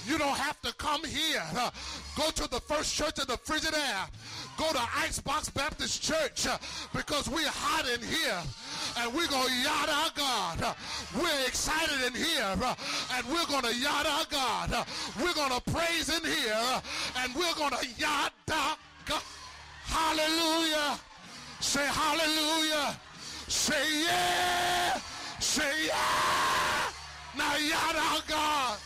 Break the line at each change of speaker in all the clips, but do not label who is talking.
You don't have to come here. Go to the First Church of the Frigidaire. Go to Icebox Baptist Church because we're hot in here and we're going to yada our God. We're excited in here and we're going to yada our God. We're going to praise in here and we're going to yada God. Hallelujah. Say hallelujah. Say yeah. Say yeah. Now yada our God.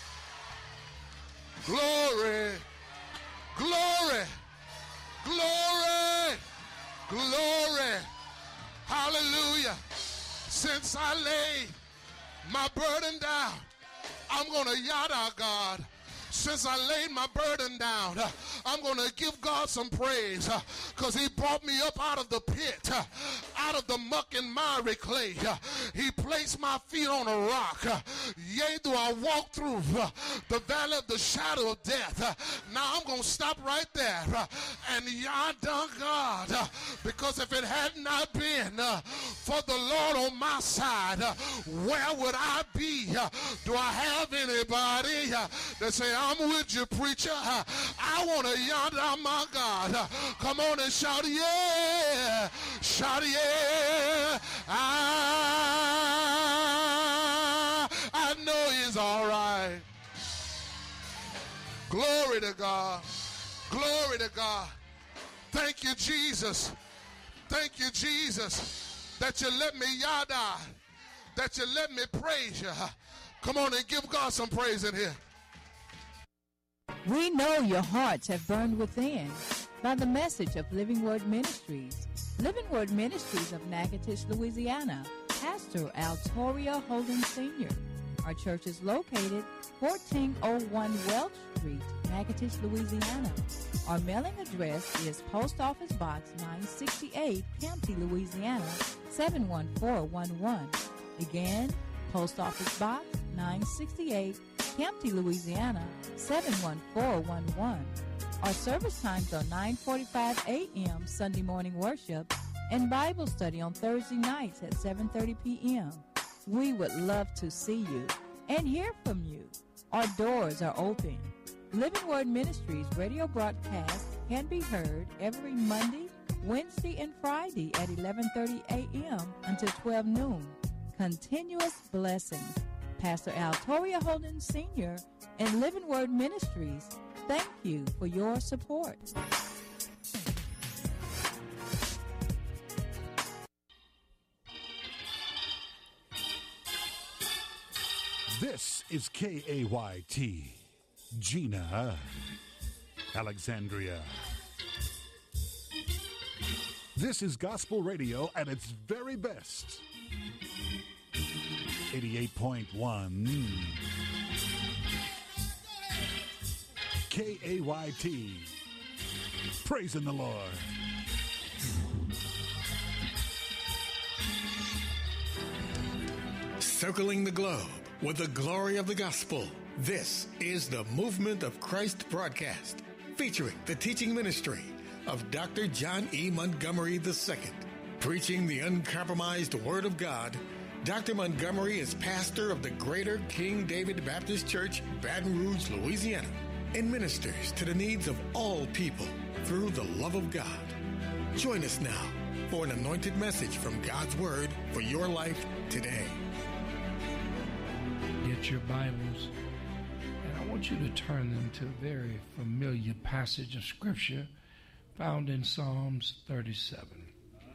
Glory. Glory. Glory. Glory. Hallelujah. Since I laid my burden down, I'm going to yada our God. Since I laid my burden down, I'm going to give God some praise because he brought me up out of the pit, out of the muck and miry clay. He placed my feet on a rock. Yea, do I walk through the valley of the shadow of death. Now I'm going to stop right there and yada God, because if it had not been for the Lord on my side, where would I be? Do I have anybody that say, I'm with you, preacher? I want to yada my God. Come on and shout, yeah. Shout, yeah. I know he's all right. Glory to God. Glory to God. Thank you, Jesus. Thank you, Jesus, that you let me yada, that you let me praise you. Come on and give God some praise in here.
We know your hearts have burned within by the message of Living Word Ministries. Living Word Ministries of Natchitoches, Louisiana. Pastor Altoria Holden Sr. Our church is located 1401 Welch Street, Natchitoches, Louisiana. Our mailing address is Post Office Box 968, Campty, Louisiana 71411. Again, Post Office Box 968, Campty, Louisiana 71411. Our service times are 9:45 a.m. Sunday morning worship and Bible study on Thursday nights at 7:30 p.m. We would love to see you and hear from you. Our doors are open. Living Word Ministries radio broadcast can be heard every Monday, Wednesday, and Friday at 11:30 a.m. until 12 noon. Continuous blessings. Pastor Altoria Holden Sr. and Living Word Ministries, thank you for your support.
This is KAYT, Gina, Alexandria. This is gospel radio at its very best. 88.1 KAYT. Praising the Lord.
Circling the globe with the glory of the gospel. This is the Movement of Christ broadcast, featuring the teaching ministry of Dr. John E. Montgomery II. Preaching the uncompromised Word of God, Dr. Montgomery is pastor of the Greater King David Baptist Church, Baton Rouge, Louisiana, and ministers to the needs of all people through the love of God. Join us now for an anointed message from God's Word for your life today.
Get your Bibles, and I want you to turn them to a very familiar passage of Scripture found in Psalms 37.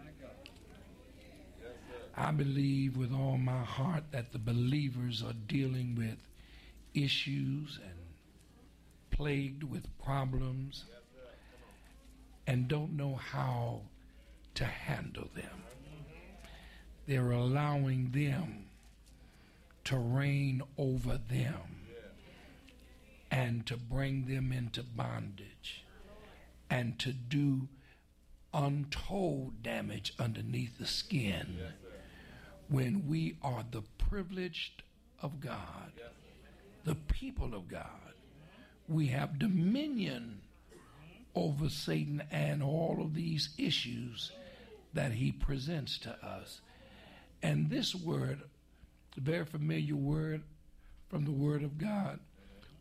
I believe with all my heart that the believers are dealing with issues and plagued with problems and don't know how to handle them. They're allowing them to reign over them and to bring them into bondage and to do untold damage underneath the skin. When we are the privileged of God, the people of God, we have dominion over Satan and all of these issues that he presents to us. And this word, a very familiar word from the Word of God,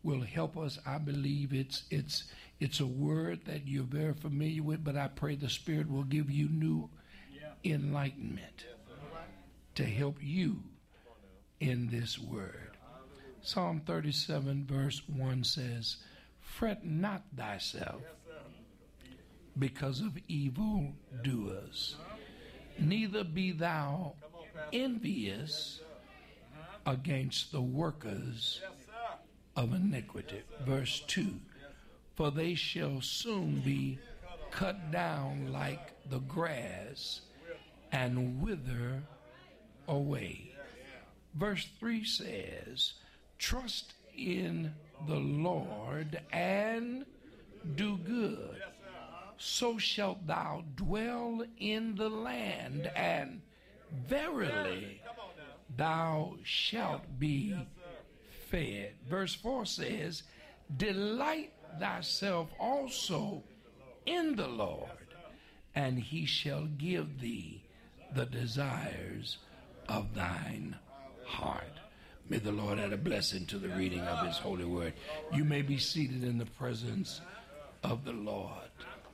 will help us. I believe it's a word that you're very familiar with, but I pray the Spirit will give you new enlightenment to help you in this word. Psalm 37 verse 1 says, "Fret not thyself because of evil doers, neither be thou envious against the workers of iniquity." Verse 2, "For they shall soon be cut down like the grass and wither away." Verse 3 says, "Trust in the Lord and do good, so shalt thou dwell in the land, and verily thou shalt be fed." Verse 4 says, "Delight thyself also in the Lord, and he shall give thee the desires of thine heart." May the Lord add a blessing to the reading of his holy word. You may be seated in the presence of the Lord.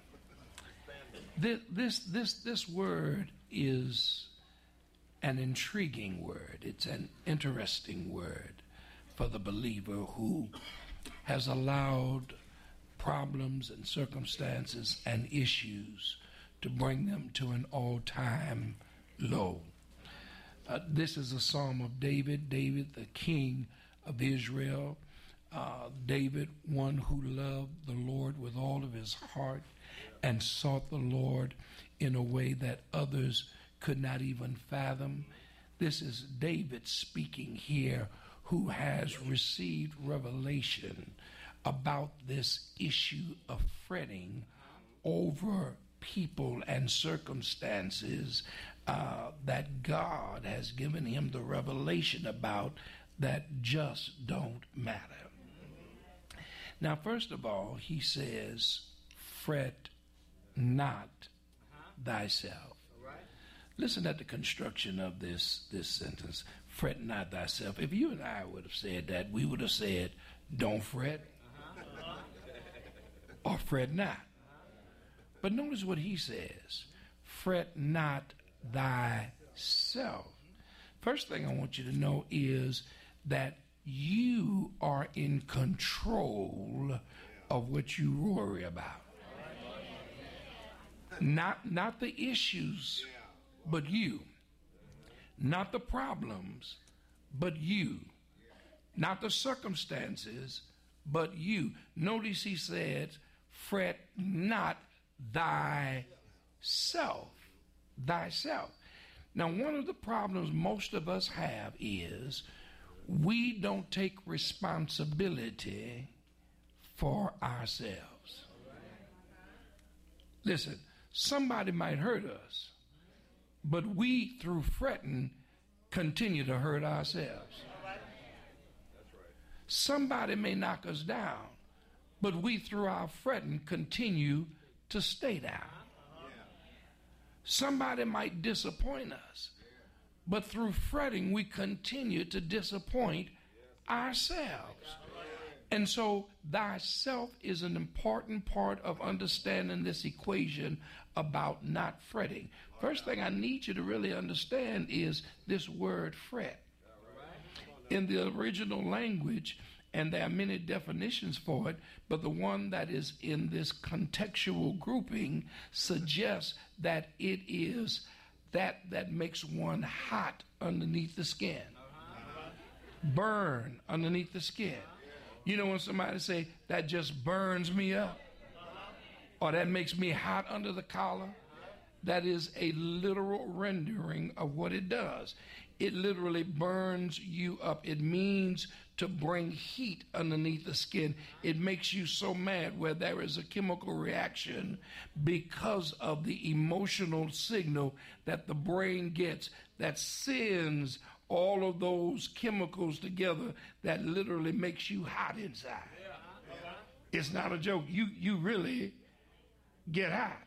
This word is an intriguing word. It's an interesting word for the believer who has allowed problems and circumstances and issues to bring them to an all-time low. This is a psalm of David, the king of Israel. David, one who loved the Lord with all of his heart and sought the Lord in a way that others could not even fathom. This is David speaking here, who has received revelation about this issue of fretting over people and circumstances that God has given him the revelation about that just don't matter. Now, first of all, he says, "Fret not thyself." Listen at the construction of this sentence, "Fret not thyself." If you and I would have said that, we would have said, "Don't fret," or "Fret not." But notice what he says, "Fret not thyself." First thing I want you to know is that you are in control of what you worry about. Not the issues, but you. Not the problems, but you. Not the circumstances, but you. Notice he said, "Fret not thyself." Thyself. Now, one of the problems most of us have is we don't take responsibility for ourselves. Listen, somebody might hurt us, but we, through fretting, continue to hurt ourselves. Somebody may knock us down, but we, through our fretting, continue to stay down. Somebody might disappoint us, but through fretting, we continue to disappoint ourselves. And so thyself is an important part of understanding this equation about not fretting. First thing I need you to really understand is this word fret. In the original language, and there are many definitions for it, but the one that is in this contextual grouping suggests that it is that makes one hot underneath the skin. Burn underneath the skin. You know when somebody say, "That just burns me up," or "that makes me hot under the collar"? That is a literal rendering of what it does. It literally burns you up. It means to bring heat underneath the skin. It makes you so mad where there is a chemical reaction because of the emotional signal that the brain gets that sends all of those chemicals together that literally makes you hot inside. It's not a joke. You really get hot.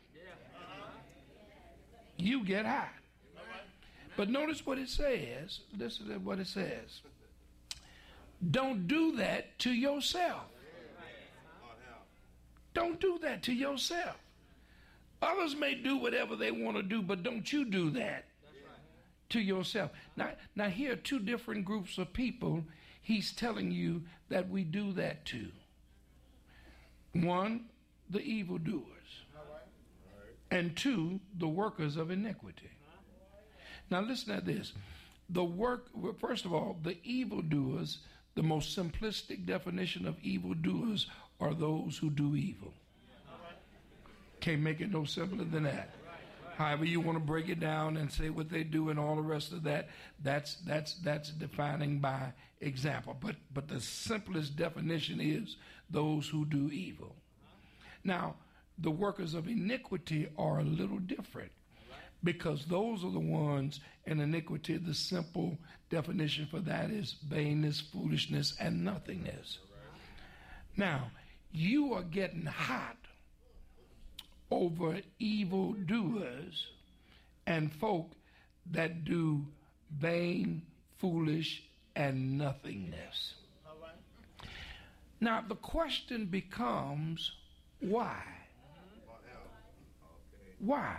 You get hot. But notice what it says. Listen to what it says. Don't do that to yourself. Don't do that to yourself. Others may do whatever they want to do, but don't you do that to yourself. Now here are two different groups of people he's telling you that we do that to. One, the evildoers. And two, the workers of iniquity. Now listen to this. First of all, the evildoers, the most simplistic definition of evildoers are those who do evil. Can't make it no simpler than that. However you want to break it down and say what they do and all the rest of that, that's defining by example. But the simplest definition is those who do evil. Now, the workers of iniquity are a little different, because those are the ones in iniquity. The simple definition for that is vainness, foolishness, and nothingness. Now, you are getting hot over evildoers and folk that do vain, foolish, and nothingness. Now, the question becomes, why? Why?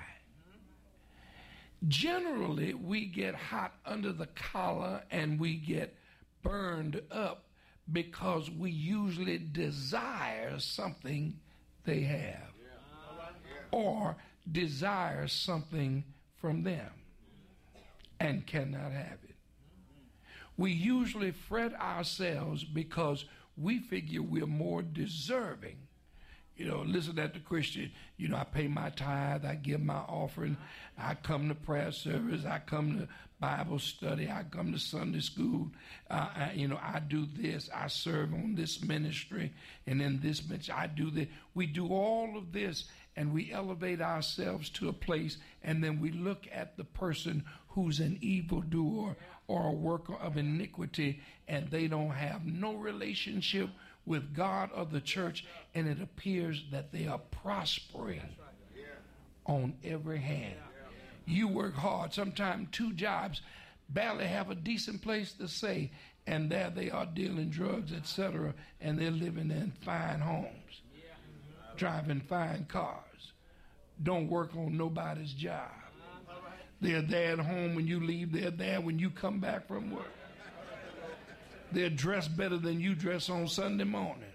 Generally, we get hot under the collar and we get burned up because we usually desire something they have or desire something from them and cannot have it. We usually fret ourselves because we figure we're more deserving. Listen at the Christian, I pay my tithe, I give my offering, I come to prayer service, I come to Bible study, I come to Sunday school, I do this, I serve on this ministry, and in this ministry, I do this. We do all of this, and we elevate ourselves to a place, and then we look at the person who's an evildoer or a worker of iniquity, and they don't have no relationship with God or the church, and it appears that they are prospering on every hand. You work hard, sometimes 2 jobs, barely have a decent place to stay, and there they are dealing drugs, etc., and they're living in fine homes, driving fine cars, don't work on nobody's job. They're there at home when you leave, they're there when you come back from work. They're dressed better than you dress on Sunday morning.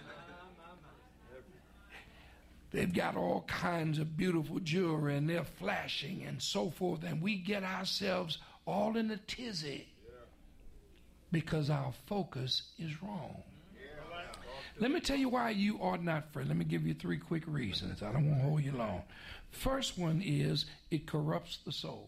They've got all kinds of beautiful jewelry and they're flashing and so forth, and we get ourselves all in a tizzy because our focus is wrong. Let me tell you why you ought not fret. Let me give you 3 quick reasons. I don't want to hold you long. First one is it corrupts the soul.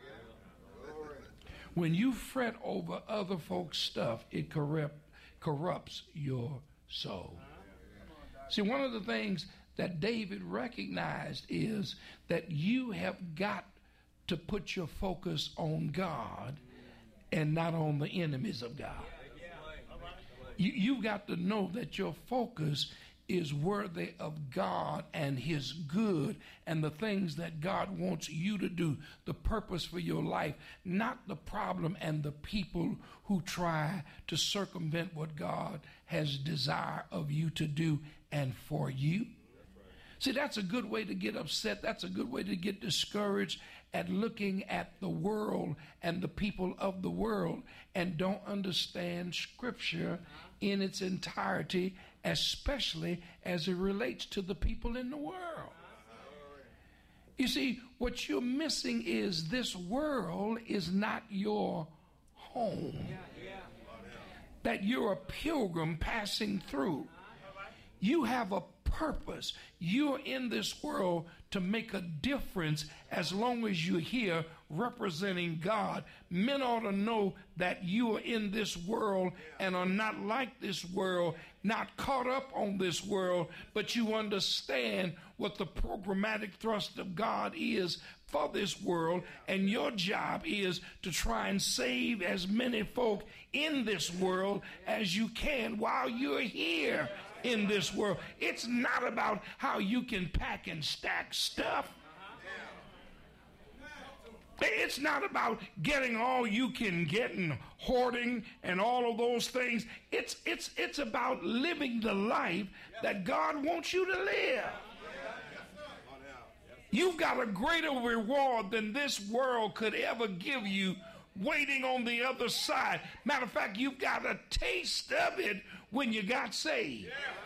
When you fret over other folks' stuff, it corrupts your soul. See, one of the things that David recognized is that you have got to put your focus on God and not on the enemies of God. You've got to know that your focus is worthy of God and his good and the things that God wants you to do, the purpose for your life, not the problem and the people who try to circumvent what God has desire of you to do and for you. See, that's a good way to get upset. That's a good way to get discouraged at looking at the world and the people of the world and don't understand Scripture in its entirety, especially as it relates to the people in the world. You see, what you're missing is this world is not your home. That you're a pilgrim passing through. You have a purpose. You're in this world to make a difference as long as you're here representing God. Men ought to know that you are in this world and are not like this world, not caught up on this world, but you understand what the programmatic thrust of God is for this world, and your job is to try and save as many folk in this world as you can while you're here in this world. It's not about how you can pack and stack stuff. It's not about getting all you can get and hoarding and all of those things. It's about living the life that God wants you to live. You've got a greater reward than this world could ever give you waiting on the other side. Matter of fact, you've got a taste of it when you got saved.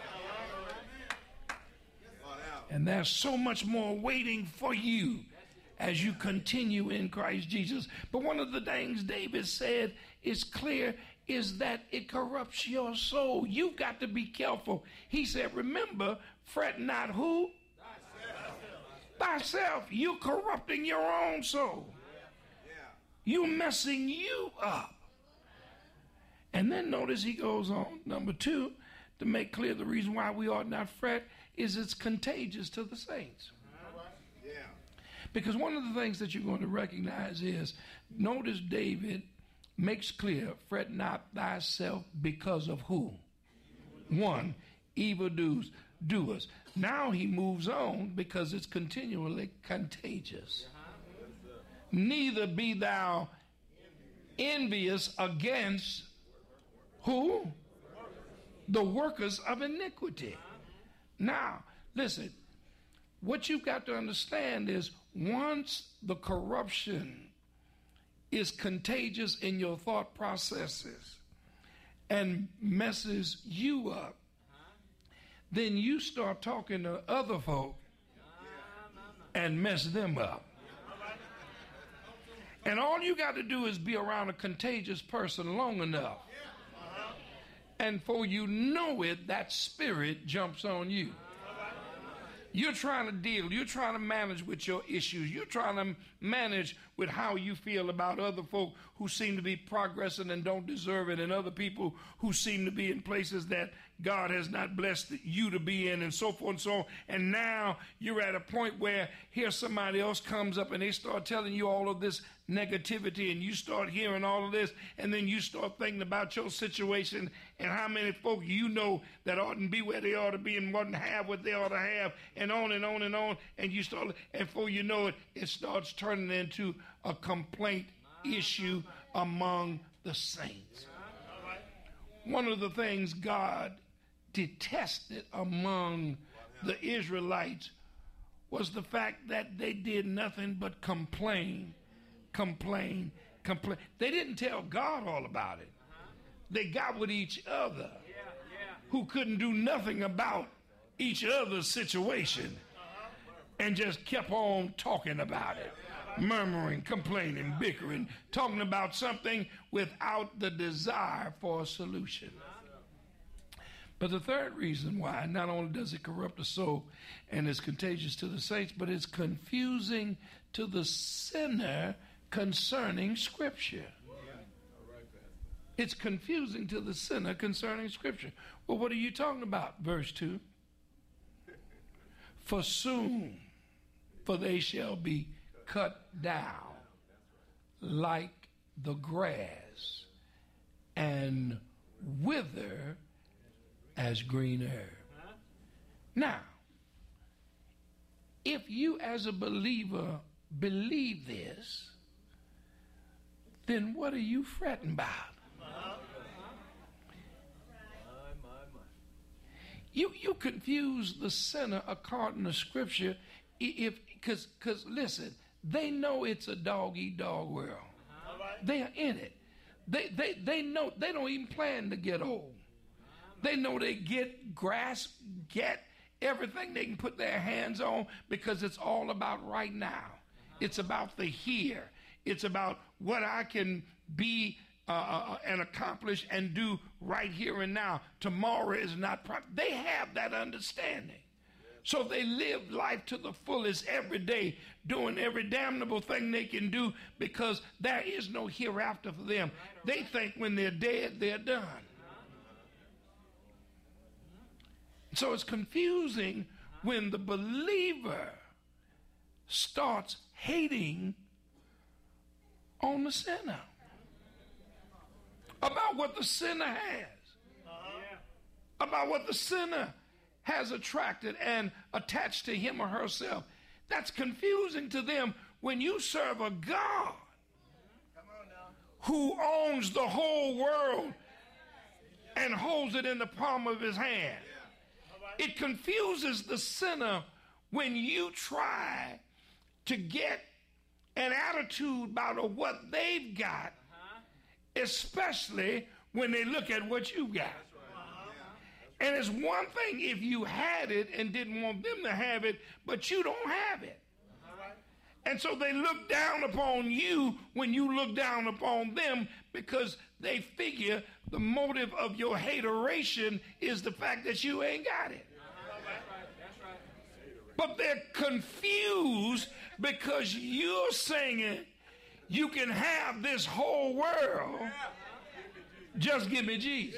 And there's so much more waiting for you as you continue in Christ Jesus. But one of the things David said is clear, is that it corrupts your soul. You've got to be careful. He said, remember, fret not who? Thyself. You're corrupting your own soul. You're messing you up. And then notice he goes on, number 2, to make clear the reason why we ought not fret is it's contagious to the saints. Because one of the things that you're going to recognize is, notice David makes clear, fret not thyself because of who? 1, evildoers. Now he moves on because it's continually contagious. Neither be thou envious against who? The workers of iniquity. Now, listen, what you've got to understand is once the corruption is contagious in your thought processes and messes you up, then you start talking to other folk and mess them up. And all you got to do is be around a contagious person long enough, and for you know it, that spirit jumps on you. You're trying to deal, you're trying to manage with your issues, you're trying to manage with how you feel about other folk who seem to be progressing and don't deserve it, and other people who seem to be in places that God has not blessed you to be in, and so forth and so on. And now you're at a point where here somebody else comes up and they start telling you all of this negativity, and you start hearing all of this, and then you start thinking about your situation and how many folk you know that oughtn't be where they ought to be and wouldn't have what they ought to have, and on and on and on. And you start, and before you know it, it starts turning into a complaint issue among the saints. One of the things God detested among the Israelites was the fact that they did nothing but complain. They didn't tell God all about it. They got with each other who couldn't do nothing about each other's situation and just kept on talking about it, murmuring, complaining, bickering, talking about something without the desire for a solution. But the third reason why, not only does it corrupt the soul and is contagious to the saints, but it's confusing to the sinner concerning Scripture. It's confusing to the sinner concerning Scripture. Well, what are you talking about? Verse 2. For soon, for they shall be cut down like the grass and wither as green herb. Now, if you as a believer believe this, then what are you fretting about? You confuse the sinner according to Scripture, because listen, they know it's a dog-eat-dog world. They are in it. They know they don't even plan to get old. They know they get everything they can put their hands on, because it's all about right now. It's about the here. It's about what I can be and accomplish and do right here and now. Tomorrow is not they have that understanding. So they live life to the fullest every day, doing every damnable thing they can do, because there is no hereafter for them. They think when they're dead, they're done. So it's confusing when the believer starts hating on the sinner about what the sinner has, about what the sinner has attracted and attached to him or herself. That's confusing to them when you serve a God who owns the whole world and holds it in the palm of his hand, it confuses the sinner when you try to get an attitude about what they've got, especially when they look at what you got. And it's one thing if you had it and didn't want them to have it, but you don't have it. And so they look down upon you when you look down upon them, because they figure the motive of your hateration is the fact that you ain't got it. But they're confused because you're singing, you can have this whole world, just give me Jesus.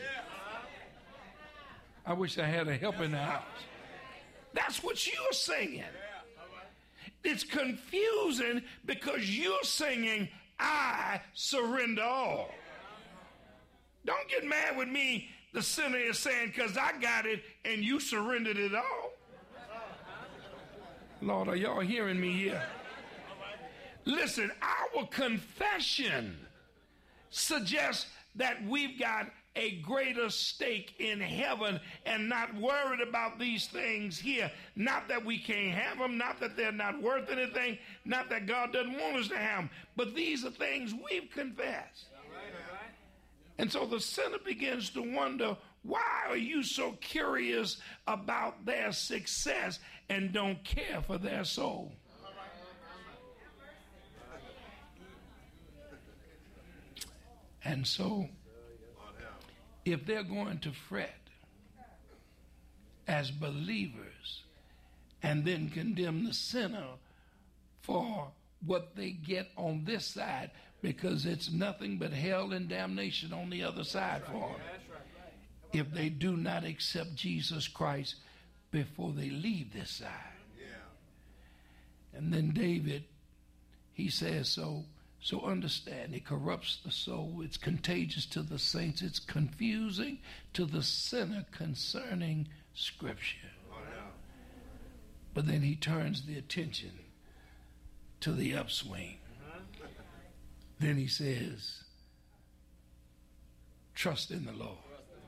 I wish I had a help in the house. That's what you're singing. It's confusing because you're singing, I surrender all. Don't get mad with me, the sinner is saying, because I got it and you surrendered it all. Lord, are y'all hearing me here? Listen, our confession suggests that we've got a greater stake in heaven and not worried about these things here. Not that we can't have them, not that they're not worth anything, not that God doesn't want us to have them, but these are things we've confessed. And so the sinner begins to wonder, why are you so curious about their success and don't care for their soul? And so, if they're going to fret as believers and then condemn the sinner for what they get on this side, because it's nothing but hell and damnation on the other side for them, if they do not accept Jesus Christ before they leave this side. And then David, he says, so understand, it corrupts the soul, it's contagious to the saints, it's confusing to the sinner concerning Scripture. But then he turns the attention to the upswing. Then he says, trust in the Lord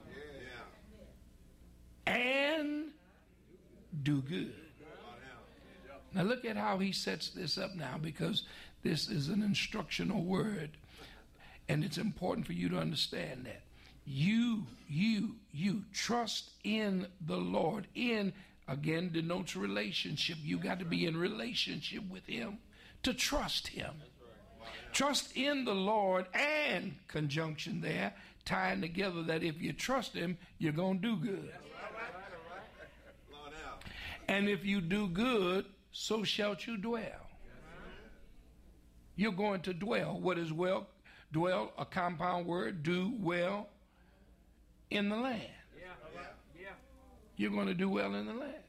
and do good. Now look at how he sets this up now, because this is an instructional word, and it's important for you to understand that. You trust in the Lord. In, again, denotes relationship. You got to be in relationship with him to trust him. Trust in the Lord, and conjunction there, tying together that if you trust him, you're going to do good. And if you do good, so shalt you dwell. You're going to dwell. What is well? Dwell, a compound word, do well in the land. You're going to do well in the land.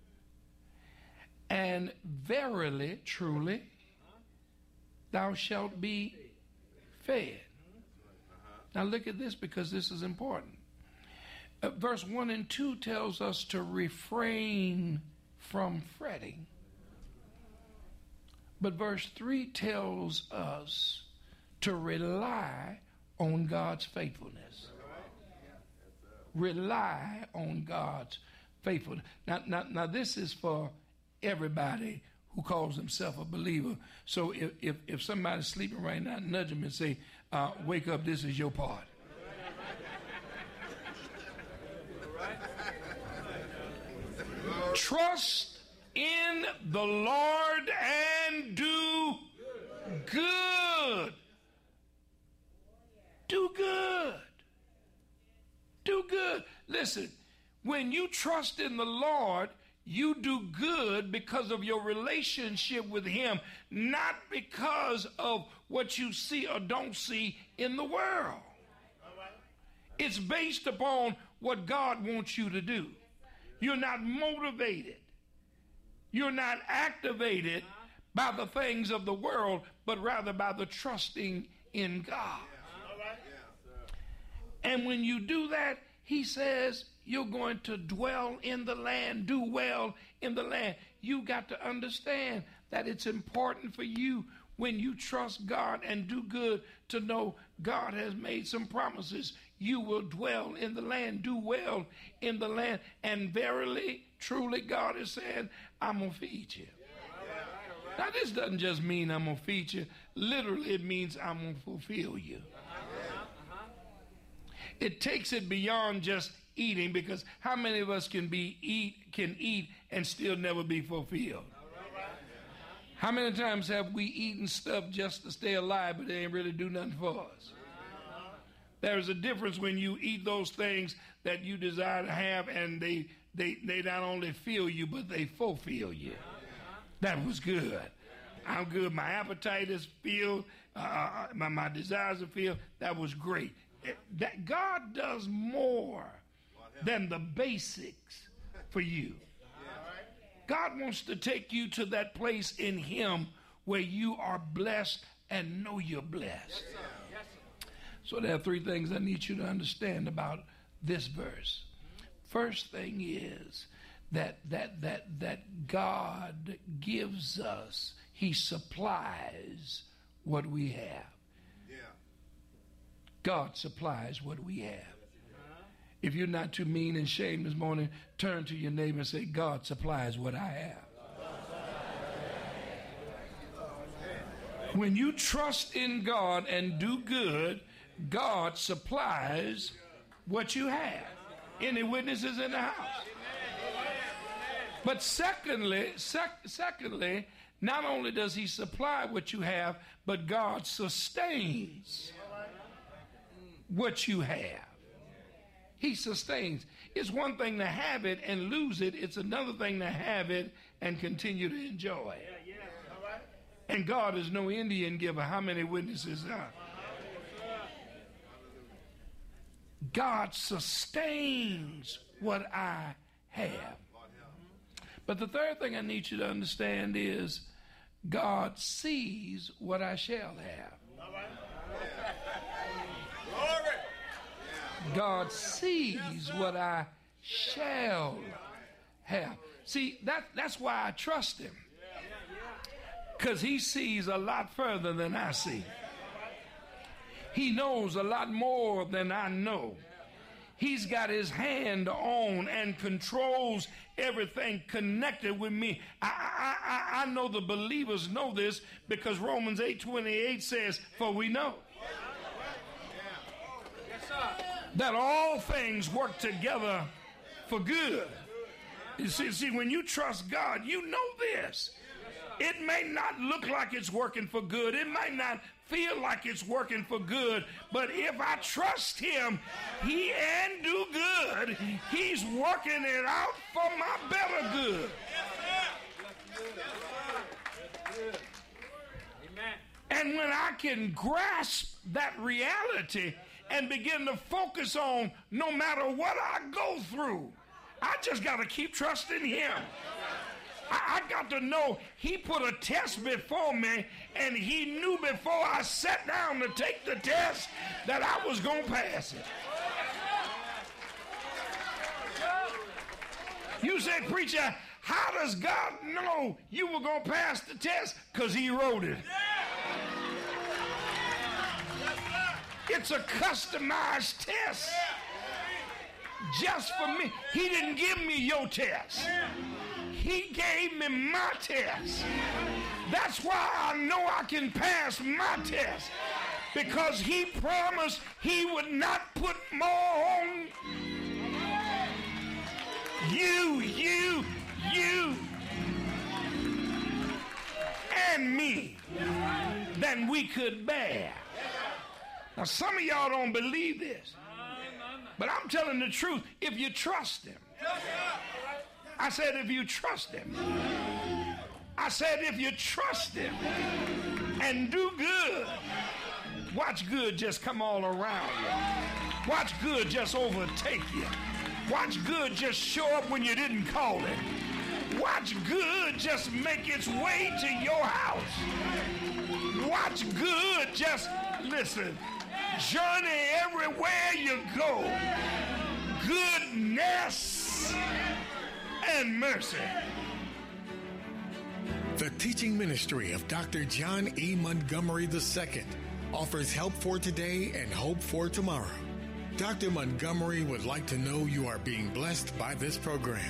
And verily, truly, thou shalt be fed. Now look at this, because this is important. Verse 1 and 2 tells us to refrain from fretting. But verse 3 tells us to rely on God's faithfulness. Rely on God's faithfulness. Now this is for everybody who calls himself a believer. So if somebody's sleeping right now, nudge him and say, wake up, this is your part. Trust in the Lord and do good. Do good. Do good. Listen, when you trust in the Lord, you do good because of your relationship with him, not because of what you see or don't see in the world. It's based upon what God wants you to do. You're not motivated. You're not activated by the things of the world, but rather by the trusting in God. And when you do that, he says, you're going to dwell in the land, do well in the land. You got to understand that it's important for you when you trust God and do good to know God has made some promises. You will dwell in the land, do well in the land. And verily, truly, God is saying, I'm going to feed you. Now, this doesn't just mean I'm going to feed you. Literally, it means I'm going to fulfill you. It takes it beyond just eating, because how many of us can eat and still never be fulfilled? How many times have we eaten stuff just to stay alive, but they ain't really do nothing for us? There's a difference when you eat those things that you desire to have, and they not only fill you, but they fulfill you. That was good. I'm good. My appetite is filled. My desires are filled. That was great. That God does more than the basics for you. God wants to take you to that place in Him where you are blessed and know you're blessed. So there are three things I need you to understand about this verse. First thing is that God gives us, He supplies what we have. God supplies what we have. If you're not too mean and ashamed this morning, turn to your neighbor and say, God supplies what I have. When you trust in God and do good, God supplies what you have. Any witnesses in the house? But secondly, not only does He supply what you have, but God sustains what you have. He sustains. It's one thing to have it and lose it. It's another thing to have it and continue to enjoy it. And God is no Indian giver. How many witnesses are? God sustains what I have. But the third thing I need you to understand is God sees what I shall have. God sees what I shall have. See, that's why I trust Him. Because He sees a lot further than I see. He knows a lot more than I know. He's got His hand on and controls everything connected with me. I know the believers know this because Romans 8:28 says, for we know that all things work together for good. You see, when you trust God, you know this. It may not look like it's working for good. It might not feel like it's working for good. But if I trust Him, He and do good, He's working it out for my better good. And when I can grasp that reality and begin to focus on no matter what I go through, I just got to keep trusting Him. I got to know He put a test before me, and He knew before I sat down to take the test that I was going to pass it. You say, preacher, how does God know you were going to pass the test? Because He wrote it. It's a customized test just for me. He didn't give me your test. He gave me my test. That's why I know I can pass my test, because He promised He would not put more on you, and me than we could bear. Now, some of y'all don't believe this, but I'm telling the truth. If you trust Him, I said if you trust Him, I said if you trust Him and do good, watch good just come all around you. Watch good just overtake you. Watch good just show up when you didn't call it. Watch good just make its way to your house. Watch good just, listen, journey everywhere you go. goodness and mercy.
The teaching ministry of Dr. John E. Montgomery II offers help for today and hope for tomorrow. Dr. Montgomery would like to know you are being blessed by this program.